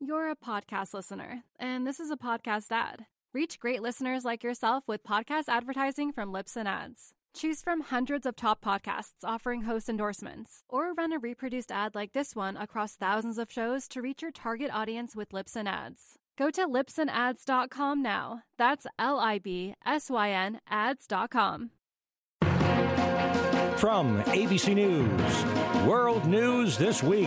You're a podcast listener, and this is a podcast ad. Reach great listeners like yourself with podcast advertising from Libsyn Ads. Choose from hundreds of top podcasts offering host endorsements, or run a reproduced ad like this one across thousands of shows to reach your target audience with Libsyn Ads. Go to libsynads.com now. That's LIBSYN ads.com. From ABC News, World News This Week.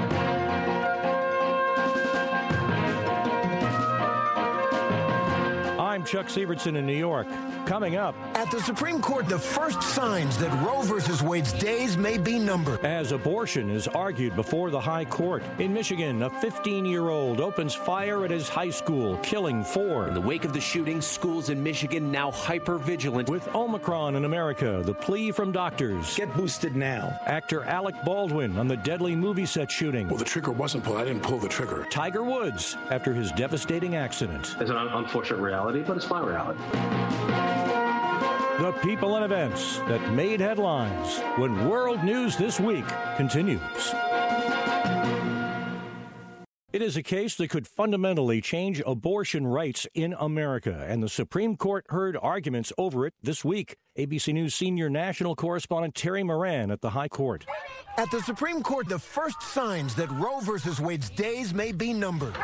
I'm Chuck Sievertson in New York. Coming up. At the Supreme Court, the first signs that Roe v. Wade's days may be numbered. As abortion is argued before the High Court. In Michigan, a 15-year-old opens fire at his high school, killing 4. In the wake of the shooting, schools in Michigan now hyper-vigilant. With Omicron in America, the plea from doctors. Get boosted now. Actor Alec Baldwin on the deadly movie set shooting. Well, the trigger wasn't pulled. I didn't pull the trigger. Tiger Woods after his devastating accident. It's an unfortunate reality, but it's my reality. The people and events that made headlines when World News This Week continues. It is a case that could fundamentally change abortion rights in America, and the Supreme Court heard arguments over it this week. ABC News senior national correspondent Terry Moran at the High Court. At the Supreme Court, the first signs that Roe v. Wade's days may be numbered.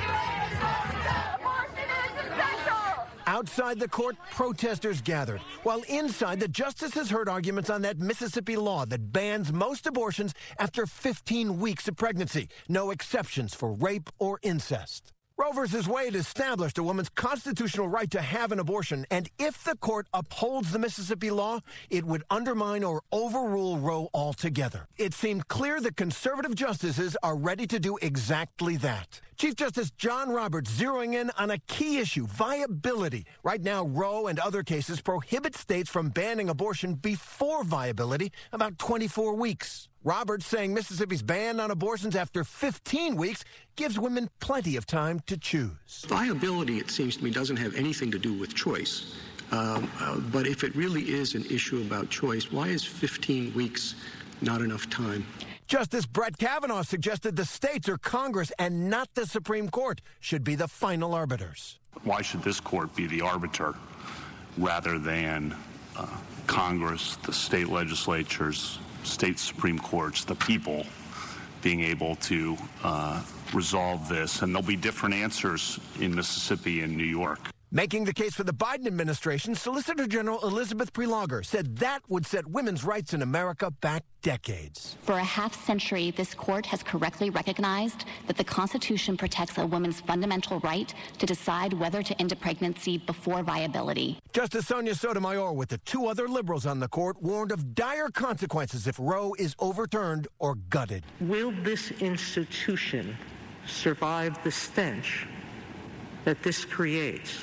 Outside the court, protesters gathered, while inside, the justices heard arguments on that Mississippi law that bans most abortions after 15 weeks of pregnancy. No exceptions for rape or incest. Roe v. Wade established a woman's constitutional right to have an abortion, and if the court upholds the Mississippi law, it would undermine or overrule Roe altogether. It seemed clear that conservative justices are ready to do exactly that. Chief Justice John Roberts zeroing in on a key issue, viability. Right now, Roe and other cases prohibit states from banning abortion before viability, about 24 weeks. Roberts saying Mississippi's ban on abortions after 15 weeks gives women plenty of time to choose. Viability, it seems to me, doesn't have anything to do with choice. But if it really is an issue about choice, why is 15 weeks not enough time? Justice Brett Kavanaugh suggested the states or Congress and not the Supreme Court should be the final arbiters. Why should this court be the arbiter rather than Congress, the state legislatures, state Supreme Courts, the people being able to resolve this? And there'll be different answers in Mississippi and New York. Making the case for the Biden administration, Solicitor General Elizabeth Prelogar said that would set women's rights in America back decades. For a half century, this court has correctly recognized that the Constitution protects a woman's fundamental right to decide whether to end a pregnancy before viability. Justice Sonia Sotomayor, with the 2 other liberals on the court, warned of dire consequences if Roe is overturned or gutted. Will this institution survive the stench that this creates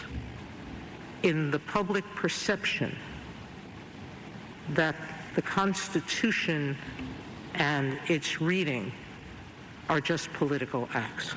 in the public perception that the Constitution and its reading are just political acts?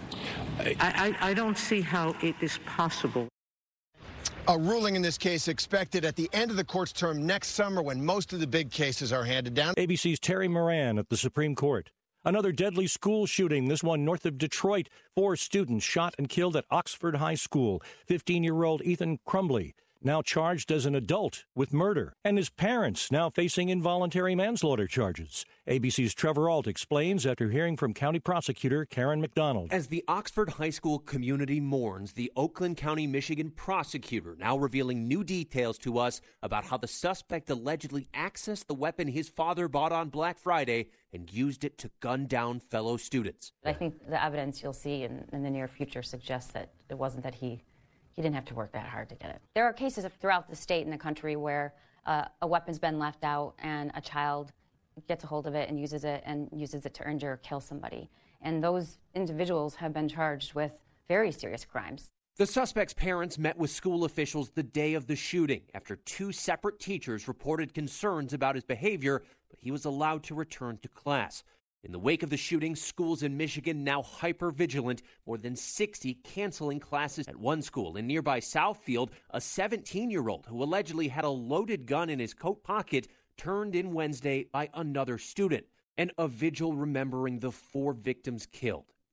I don't see how it is possible. A ruling in this case expected at the end of the court's term next summer when most of the big cases are handed down. ABC's Terry Moran at the Supreme Court. Another deadly school shooting, this one north of Detroit. 4 students shot and killed at Oxford High School. 15-year-old Ethan Crumbley, now charged as an adult with murder, and his parents now facing involuntary manslaughter charges. ABC's Trevor Ault explains after hearing from County Prosecutor Karen McDonald. As the Oxford High School community mourns, the Oakland County, Michigan prosecutor now revealing new details to us about how the suspect allegedly accessed the weapon his father bought on Black Friday and used it to gun down fellow students. I think the evidence you'll see in the near future suggests that it wasn't that he didn't have to work that hard to get it. There are cases throughout the state and the country where a weapon's been left out and a child gets a hold of it and uses it to injure or kill somebody. And those individuals have been charged with very serious crimes. The suspect's parents met with school officials the day of the shooting after 2 separate teachers reported concerns about his behavior, but he was allowed to return to class. In the wake of the shooting, schools in Michigan now hyper-vigilant, more than 60 canceling classes. At one school in nearby Southfield, a 17-year-old who allegedly had a loaded gun in his coat pocket turned in Wednesday by another student, and a vigil remembering the 4 victims killed.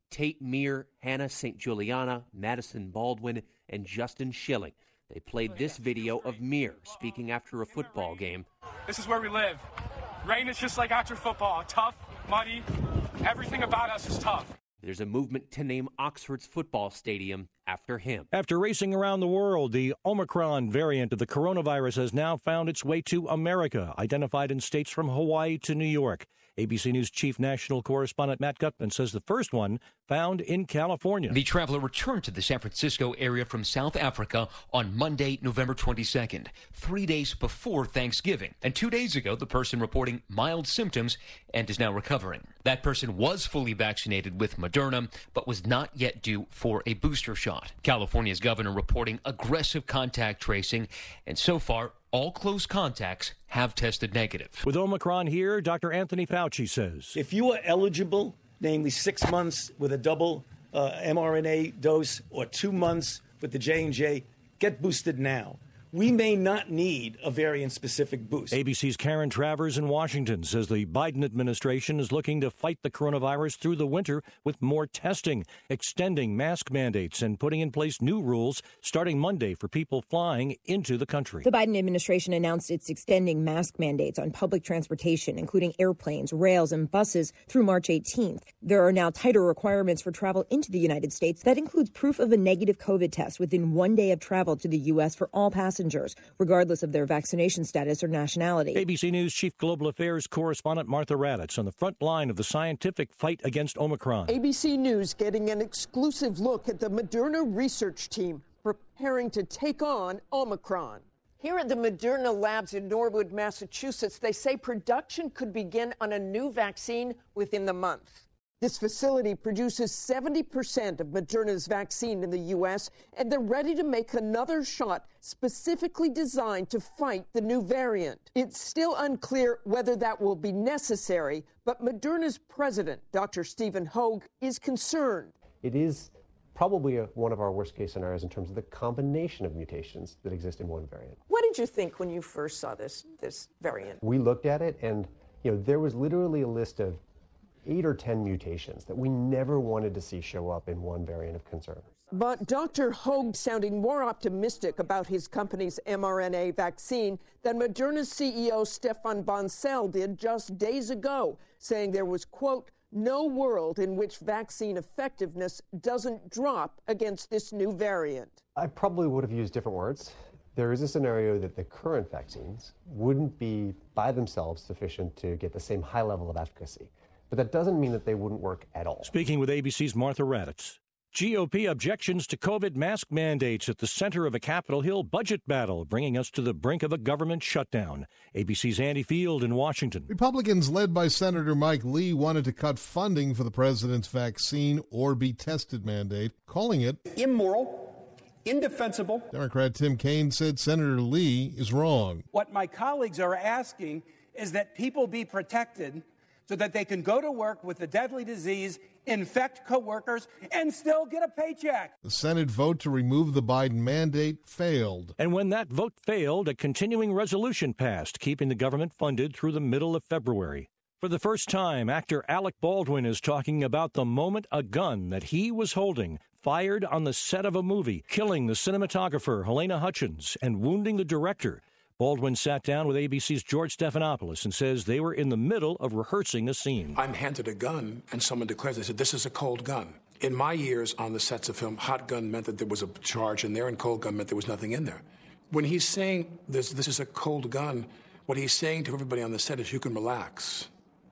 Tate Myre, Hannah St. Juliana, Madison Baldwin, and Justin Schilling. They played this video of Myre speaking after a football game. This is where we live. Rain is just like after football. Tough, muddy. Everything about us is tough. There's a movement to name Oxford's football stadium after him. After racing around the world, the Omicron variant of the coronavirus has now found its way to America, identified in states from Hawaii to New York. ABC News chief national correspondent Matt Gutman says the first one found in California. The traveler returned to the San Francisco area from South Africa on Monday, November 22nd, 3 days before Thanksgiving. And 2 days ago, the person reporting mild symptoms and is now recovering. That person was fully vaccinated with Moderna, but was not yet due for a booster shot. California's governor reporting aggressive contact tracing, and so far, all close contacts have tested negative. With Omicron here, Dr. Anthony Fauci says, if you are eligible, namely 6 months with a double mRNA dose or 2 months with the J&J, get boosted now. We may not need a variant-specific boost. ABC's Karen Travers in Washington says the Biden administration is looking to fight the coronavirus through the winter with more testing, extending mask mandates, and putting in place new rules starting Monday for people flying into the country. The Biden administration announced it's extending mask mandates on public transportation, including airplanes, rails, and buses through March 18th. There are now tighter requirements for travel into the United States. That includes proof of a negative COVID test within 1 day of travel to the U.S. for all passengers, regardless of their vaccination status or nationality. ABC News Chief Global Affairs correspondent Martha Raddatz on the front line of the scientific fight against Omicron. ABC News getting an exclusive look at the Moderna research team preparing to take on Omicron. Here at the Moderna labs in Norwood, Massachusetts, they say production could begin on a new vaccine within the month. This facility produces 70% of Moderna's vaccine in the U.S., and they're ready to make another shot specifically designed to fight the new variant. It's still unclear whether that will be necessary, but Moderna's president, Dr. Stephen Hoge, is concerned. It is probably one of our worst-case scenarios in terms of the combination of mutations that exist in one variant. What did you think when you first saw this variant? We looked at it, and there was literally a list of 8 or 10 mutations that we never wanted to see show up in one variant of concern. But Dr. Hoge sounding more optimistic about his company's mRNA vaccine than Moderna's CEO Stéphane Bancel did just days ago, saying there was, quote, no world in which vaccine effectiveness doesn't drop against this new variant. I probably would have used different words. There is a scenario that the current vaccines wouldn't be by themselves sufficient to get the same high level of efficacy. But that doesn't mean that they wouldn't work at all. Speaking with ABC's Martha Raddatz. GOP objections to COVID mask mandates at the center of a Capitol Hill budget battle, bringing us to the brink of a government shutdown. ABC's Andy Field in Washington. Republicans led by Senator Mike Lee wanted to cut funding for the president's vaccine or be tested mandate, calling it immoral, indefensible. Democrat Tim Kaine said Senator Lee is wrong. What my colleagues are asking is that people be protected so that they can go to work with the deadly disease, infect coworkers, and still get a paycheck. The Senate vote to remove the Biden mandate failed. And when that vote failed, a continuing resolution passed, keeping the government funded through the middle of February. For the first time, actor Alec Baldwin is talking about the moment a gun that he was holding fired on the set of a movie, killing the cinematographer Helena Hutchins and wounding the director. Baldwin sat down with ABC's George Stephanopoulos and says they were in the middle of rehearsing a scene. I'm handed a gun, and someone declares, they said, this is a cold gun. In my years on the sets of film, hot gun meant that there was a charge in there, and cold gun meant there was nothing in there. When he's saying this is a cold gun, what he's saying to everybody on the set is you can relax.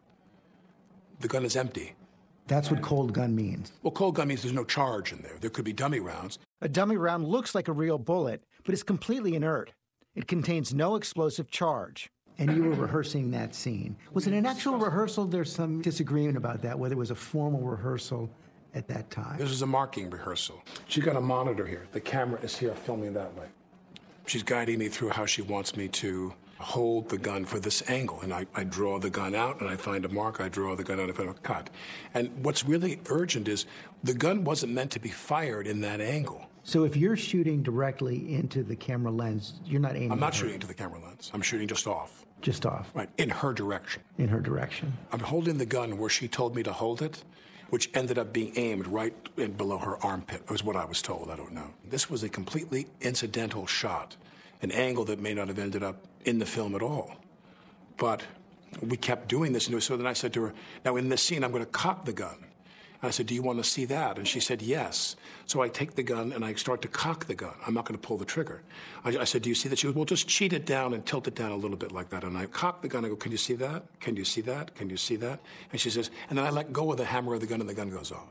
The gun is empty. That's what cold gun means. Well, cold gun means there's no charge in there. There could be dummy rounds. A dummy round looks like a real bullet, but is completely inert. It contains no explosive charge. And you were rehearsing that scene. Was it an actual rehearsal? There's some disagreement about that, whether it was a formal rehearsal at that time. This is a marking rehearsal. She's got a monitor here. The camera is here filming that way. She's guiding me through how she wants me to hold the gun for this angle. And I draw the gun out, and I find a mark. I draw the gun out, I find a cut. And what's really urgent is the gun wasn't meant to be fired in that angle. So if you're shooting directly into the camera lens, you're not aiming. I'm not shooting into the camera lens. I'm shooting just off. Just off. Right, in her direction. In her direction. I'm holding the gun where she told me to hold it. which ended up being aimed right below her armpit, was what I was told. I don't know. This was a completely incidental shot, an angle that may not have ended up in the film at all. But we kept doing this, and so then I said to her, now in this scene, I'm going to cock the gun. And I said, do you want to see that? And she said, yes. So I take the gun and I start to cock the gun. I'm not going to pull the trigger. I said, do you see that? She goes, well, just cheat it down and tilt it down a little bit like that. And I cock the gun. I go, can you see that? Can you see that? Can you see that? And she says, and then I let go of the hammer of the gun and the gun goes off.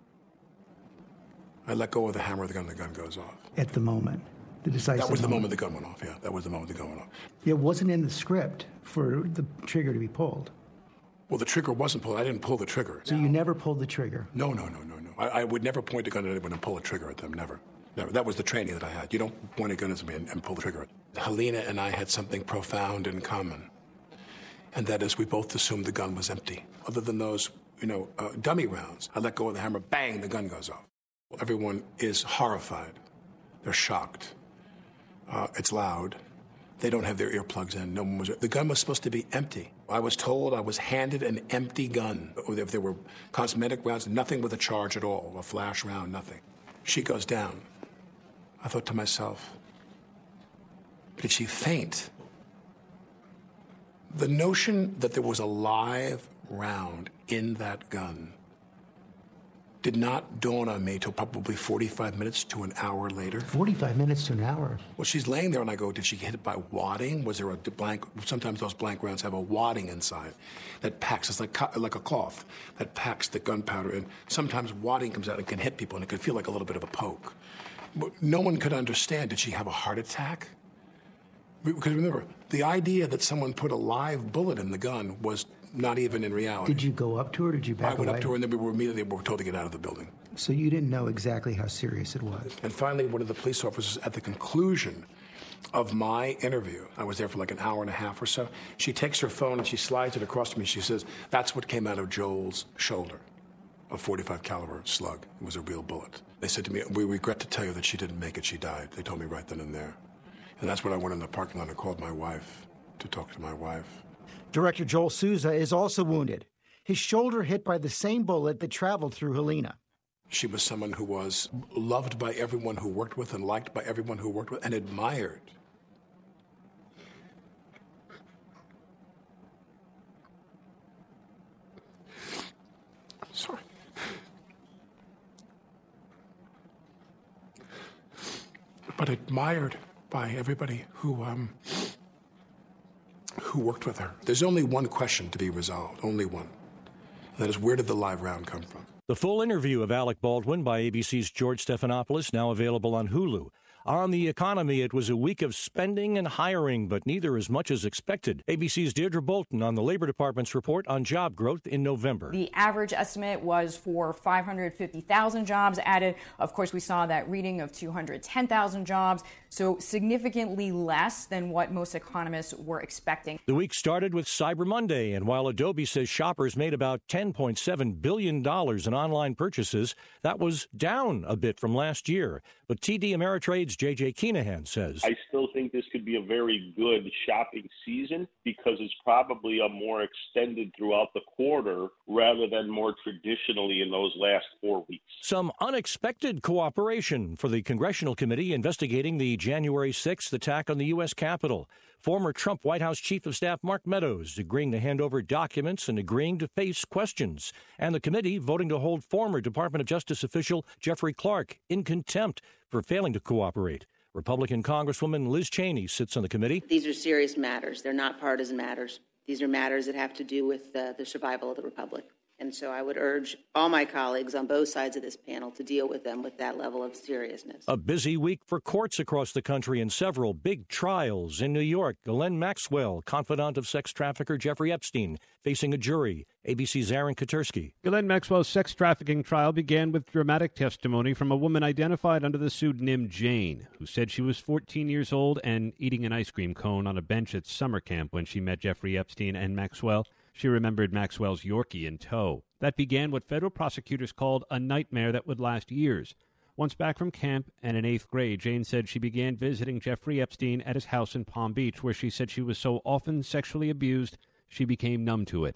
I let go of the hammer of the gun and the gun goes off. At the moment. The decisive That was the moment the gun went off, yeah. That was the moment the gun went off. It wasn't in the script for the trigger to be pulled. Well, the trigger wasn't pulled. I didn't pull the trigger. So you never pulled the trigger? No. I would never point a gun at anyone and pull a trigger at them, never. That was the training that I had. You don't point a gun at me and pull the trigger. Helena and I had something profound in common, and that is we both assumed the gun was empty. Other than those, dummy rounds, I let go of the hammer, bang, the gun goes off. Everyone is horrified. They're shocked. It's loud. They don't have their earplugs in. No one was. The gun was supposed to be empty. I was told I was handed an empty gun. If there were cosmetic rounds, nothing with a charge at all, a flash round, nothing. She goes down. I thought to myself, did she faint? The notion that there was a live round in that gun did not dawn on me till probably 45 minutes to an hour later. 45 minutes to an hour? Well, she's laying there, and I go, did she get hit by wadding? Was there a blank? Sometimes those blank rounds have a wadding inside that packs. It's like a cloth that packs the gunpowder, and sometimes wadding comes out and can hit people, and it can feel like a little bit of a poke. But no one could understand, did she have a heart attack? Because remember, the idea that someone put a live bullet in the gun was not even in reality. Did you go up to her or did you back away? I went up to her, and then we were immediately told to get out of the building. So you didn't know exactly how serious it was? And finally, one of the police officers, at the conclusion of my interview, I was there for like an hour and a half or so, she takes her phone and she slides it across to me. She says, that's what came out of Joel's shoulder, a .45 caliber slug. It was a real bullet. They said to me, we regret to tell you that she didn't make it, she died. They told me right then and there. And that's when I went in the parking lot and called my wife to talk to my wife. Director Joel Souza is also wounded. His shoulder hit by the same bullet that traveled through Helena. She was someone who was loved by everyone who worked with and liked by everyone who worked with and admired. Sorry. But admired by everybody who worked with her. There's only one question to be resolved, only one. And that is, where did the live round come from? The full interview of Alec Baldwin by ABC's George Stephanopoulos, now available on Hulu. On the economy, it was a week of spending and hiring, but neither as much as expected. ABC's Deirdre Bolton on the Labor Department's report on job growth in November. The average estimate was for 550,000 jobs added. Of course, we saw that reading of 210,000 jobs, so significantly less than what most economists were expecting. The week started with Cyber Monday, and while Adobe says shoppers made about $10.7 billion in online purchases, that was down a bit from last year. But TD Ameritrade's J.J. Keenahan says, I still think this could be a very good shopping season because it's probably a more extended throughout the quarter rather than more traditionally in those last 4 weeks. Some unexpected cooperation for the Congressional Committee investigating the January 6th attack on the U.S. Capitol. Former Trump White House Chief of Staff Mark Meadows agreeing to hand over documents and agreeing to face questions. And the committee voting to hold former Department of Justice official Jeffrey Clark in contempt for failing to cooperate. Republican Congresswoman Liz Cheney sits on the committee. These are serious matters. They're not partisan matters. These are matters that have to do with the survival of the republic. And so I would urge all my colleagues on both sides of this panel to deal with them with that level of seriousness. A busy week for courts across the country and several big trials. In New York, Ghislaine Maxwell, confidant of sex trafficker Jeffrey Epstein, facing a jury. ABC's Aaron Katersky. Ghislaine Maxwell's sex trafficking trial began with dramatic testimony from a woman identified under the pseudonym Jane, who said she was 14 years old and eating an ice cream cone on a bench at summer camp when she met Jeffrey Epstein and Maxwell. She remembered Maxwell's Yorkie in tow. That began what federal prosecutors called a nightmare that would last years. Once back from camp and in 8th grade, Jane said she began visiting Jeffrey Epstein at his house in Palm Beach, where she said she was so often sexually abused, she became numb to it.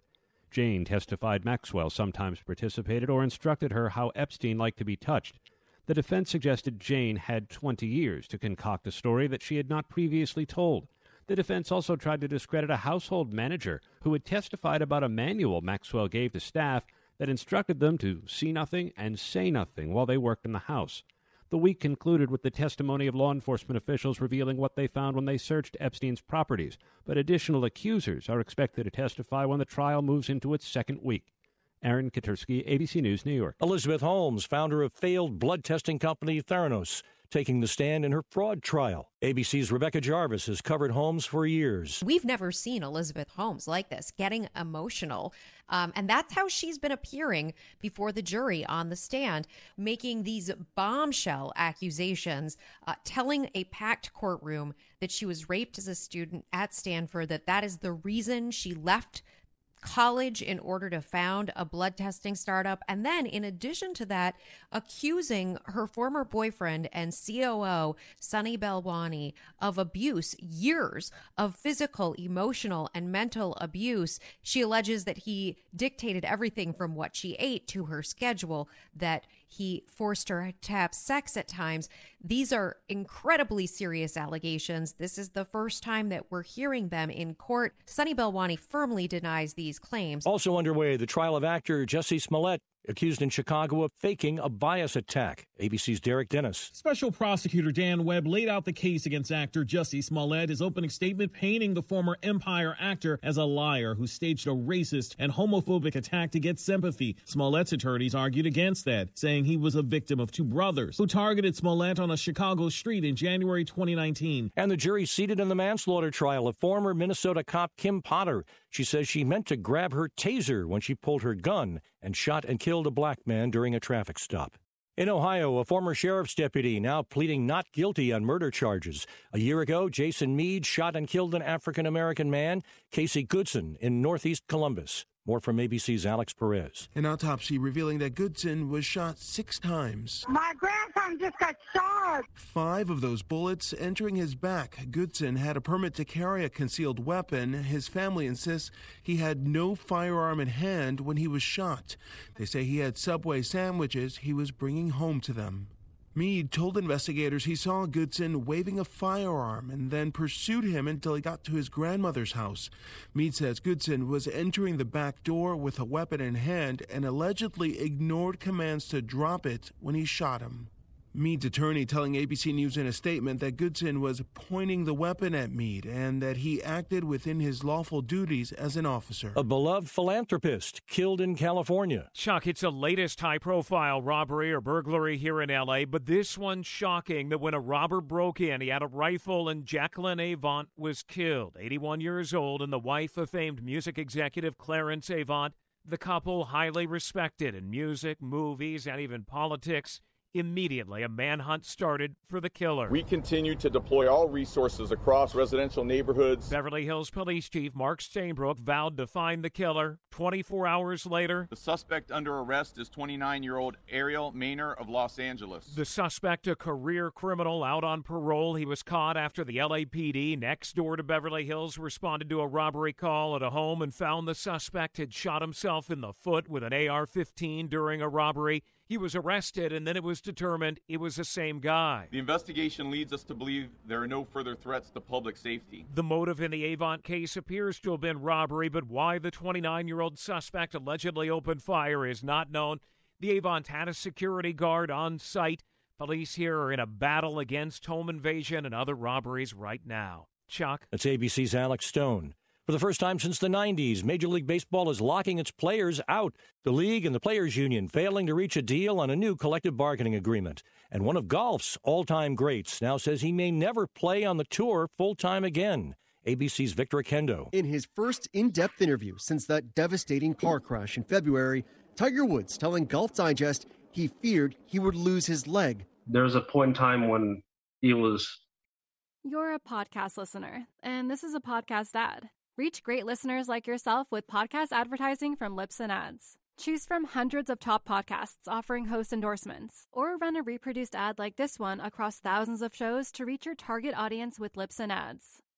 Jane testified Maxwell sometimes participated or instructed her how Epstein liked to be touched. The defense suggested Jane had 20 years to concoct a story that she had not previously told. The defense also tried to discredit a household manager who had testified about a manual Maxwell gave to staff that instructed them to see nothing and say nothing while they worked in the house. The week concluded with the testimony of law enforcement officials revealing what they found when they searched Epstein's properties, but additional accusers are expected to testify when the trial moves into its second week. Aaron Katersky, ABC News, New York. Elizabeth Holmes, founder of failed blood testing company Theranos, taking the stand in her fraud trial. ABC's Rebecca Jarvis has covered Holmes for years. We've never seen Elizabeth Holmes like this, getting emotional. And that's how she's been appearing before the jury on the stand, making these bombshell accusations, telling a packed courtroom that she was raped as a student at Stanford, that is the reason she left college in order to found a blood testing startup. And then in addition to that, accusing her former boyfriend and COO, Sunny Balwani, of abuse, years of physical, emotional, and mental abuse. She alleges that he dictated everything from what she ate to her schedule, that he forced her to have sex at times. These are incredibly serious allegations. This is the first time that we're hearing them in court. Sunny Balwani firmly denies these claims. Also underway, the trial of actor Jussie Smollett, accused in Chicago of faking a bias attack. ABC's Derek Dennis. Special Prosecutor Dan Webb laid out the case against actor Jussie Smollett, his opening statement painting the former Empire actor as a liar who staged a racist and homophobic attack to get sympathy. Smollett's attorneys argued against that, saying he was a victim of two brothers who targeted Smollett on a Chicago street in January 2019. And the jury seated in the manslaughter trial of former Minnesota cop Kim Potter. She says she meant to grab her taser when she pulled her gun and shot and killed a black man during a traffic stop. In Ohio, a former sheriff's deputy now pleading not guilty on murder charges. A year ago, Jason Meade shot and killed an African-American man, Casey Goodson, in northeast Columbus. More from ABC's Alex Perez. An autopsy revealing that Goodson was shot 6 times. My grandson just got shot. 5 of those bullets entering his back. Goodson had a permit to carry a concealed weapon. His family insists he had no firearm in hand when he was shot. They say he had Subway sandwiches he was bringing home to them. Meade told investigators he saw Goodson waving a firearm and then pursued him until he got to his grandmother's house. Meade says Goodson was entering the back door with a weapon in hand and allegedly ignored commands to drop it when he shot him. Meade's attorney telling ABC News in a statement that Goodson was pointing the weapon at Meade and that he acted within his lawful duties as an officer. A beloved philanthropist killed in California. Chuck, it's the latest high-profile robbery or burglary here in L.A., but this one's shocking that when a robber broke in, he had a rifle and Jacqueline Avant was killed, 81 years old, and the wife of famed music executive Clarence Avant. The couple, highly respected in music, movies, and even politics. Immediately, a manhunt started for the killer. We continue to deploy all resources across residential neighborhoods. Beverly Hills Police Chief Mark Stainbrook vowed to find the killer. 24 hours later, the suspect under arrest is 29-year-old Ariel Maynor of Los Angeles. The suspect, a career criminal out on parole. He was caught after the LAPD next door to Beverly Hills responded to a robbery call at a home and found the suspect had shot himself in the foot with an AR-15 during a robbery. He was arrested, and then it was determined it was the same guy. The investigation leads us to believe there are no further threats to public safety. The motive in the Avant case appears to have been robbery, but why the 29-year-old suspect allegedly opened fire is not known. The Avant had a security guard on site. Police here are in a battle against home invasion and other robberies right now. Chuck? That's ABC's Alex Stone. For the first time since the 90s, Major League Baseball is locking its players out. The league and the players' union failing to reach a deal on a new collective bargaining agreement. And one of golf's all-time greats now says he may never play on the tour full-time again. ABC's Victor Akendo. In his first in-depth interview since that devastating car crash in February, Tiger Woods telling Golf Digest he feared he would lose his leg. There was a point in time when he was... You're a podcast listener, and this is a podcast ad. Reach great listeners like yourself with podcast advertising from Libsyn Ads. Choose from hundreds of top podcasts offering host endorsements, or run a reproduced ad like this one across thousands of shows to reach your target audience with Libsyn Ads.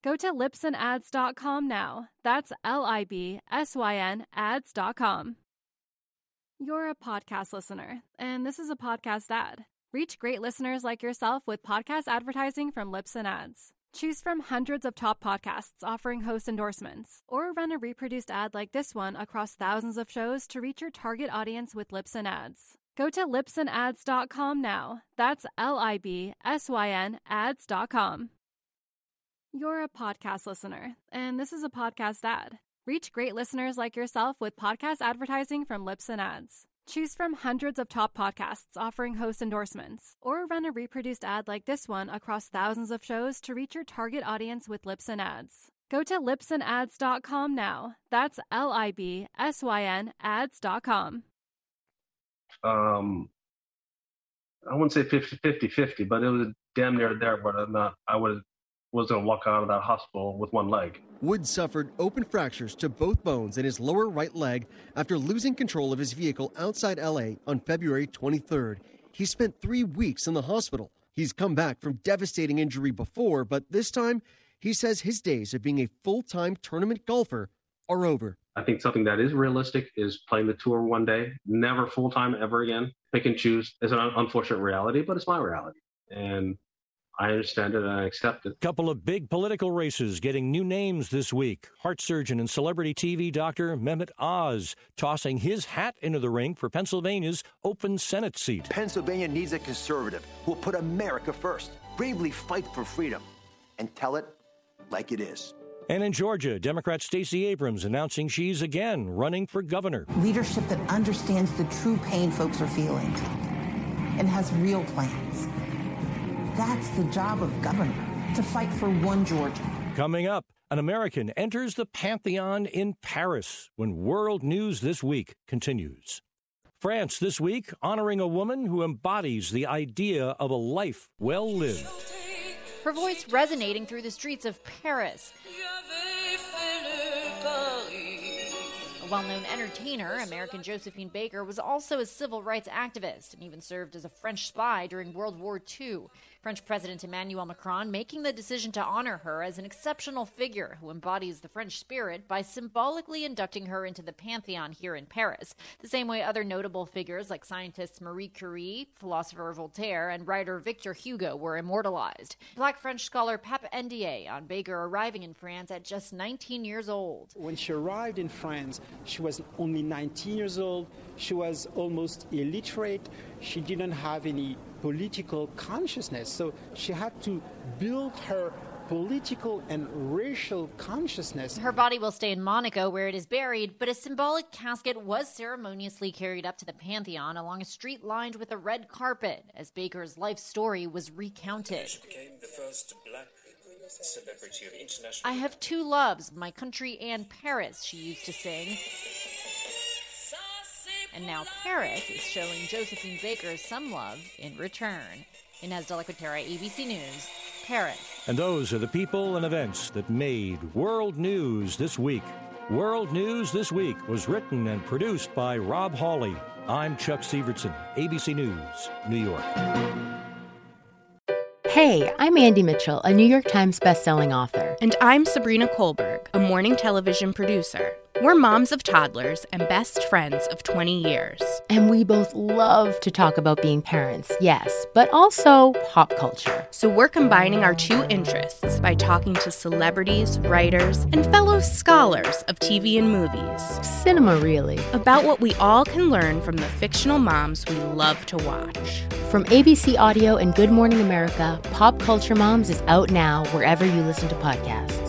Go to lipsandads.com now. That's LIBSYN ads.com. You're a podcast listener, and this is a podcast ad. Reach great listeners like yourself with podcast advertising from Libsyn Ads. Choose from hundreds of top podcasts offering host endorsements, or run a reproduced ad like this one across thousands of shows to reach your target audience with Libsyn Ads. Go to lipsandads.com now. That's LIBSYN ads.com. You're a podcast listener, and this is a podcast ad. Reach great listeners like yourself with podcast advertising from Libsyn Ads. Choose from hundreds of top podcasts offering host endorsements, or run a reproduced ad like this one across thousands of shows to reach your target audience with Libsyn Ads. Go to lipsandads.com now. That's LIBSYN ads.com. I wouldn't say 50-50, but it was damn near there, but I was going to walk out of that hospital with one leg. Woods suffered open fractures to both bones in his lower right leg after losing control of his vehicle outside L.A. on February 23rd. He spent 3 weeks in the hospital. He's come back from devastating injury before, but this time he says his days of being a full-time tournament golfer are over. I think something that is realistic is playing the tour one day, never full-time ever again. Pick and choose is an unfortunate reality, but it's my reality. And I understand it and I accept it. Couple of big political races getting new names this week. Heart surgeon and celebrity TV doctor Mehmet Oz tossing his hat into the ring for Pennsylvania's open Senate seat. Pennsylvania needs a conservative who will put America first, bravely fight for freedom, and tell it like it is. And in Georgia, Democrat Stacey Abrams announcing she's again running for governor. Leadership that understands the true pain folks are feeling and has real plans. That's the job of governor, to fight for one Georgia. Coming up, an American enters the Pantheon in Paris when World News This Week continues. France this week honoring a woman who embodies the idea of a life well lived. Her voice resonating through the streets of Paris. A well-known entertainer, American Josephine Baker, was also a civil rights activist and even served as a French spy during World War II. French President Emmanuel Macron making the decision to honor her as an exceptional figure who embodies the French spirit by symbolically inducting her into the Pantheon here in Paris, the same way other notable figures like scientists Marie Curie, philosopher Voltaire, and writer Victor Hugo were immortalized. Black French scholar Pape Ndiaye on Baker arriving in France at just 19 years old. When she arrived in France, she was only 19 years old. She was almost illiterate. She didn't have any political consciousness, so she had to build her political and racial consciousness. Her body will stay in Monaco, where it is buried, but a symbolic casket was ceremoniously carried up to the Pantheon along a street lined with a red carpet as Baker's life story was recounted. She became the first black celebrity of international... I have two loves, my country and Paris, she used to sing. And now Paris is showing Josephine Baker some love in return. Inez de la Cuetara, ABC News, Paris. And those are the people and events that made World News This Week. World News This Week was written and produced by Rob Hawley. I'm Chuck Sievertson, ABC News, New York. Hey, I'm Andy Mitchell, a New York Times bestselling author. And I'm Sabrina Kohlberg, a morning television producer. We're moms of toddlers and best friends of 20 years. And we both love to talk about being parents, yes, but also pop culture. So we're combining our two interests by talking to celebrities, writers, and fellow scholars of TV and movies. Cinema, really. About what we all can learn from the fictional moms we love to watch. From ABC Audio and Good Morning America, Pop Culture Moms is out now wherever you listen to podcasts.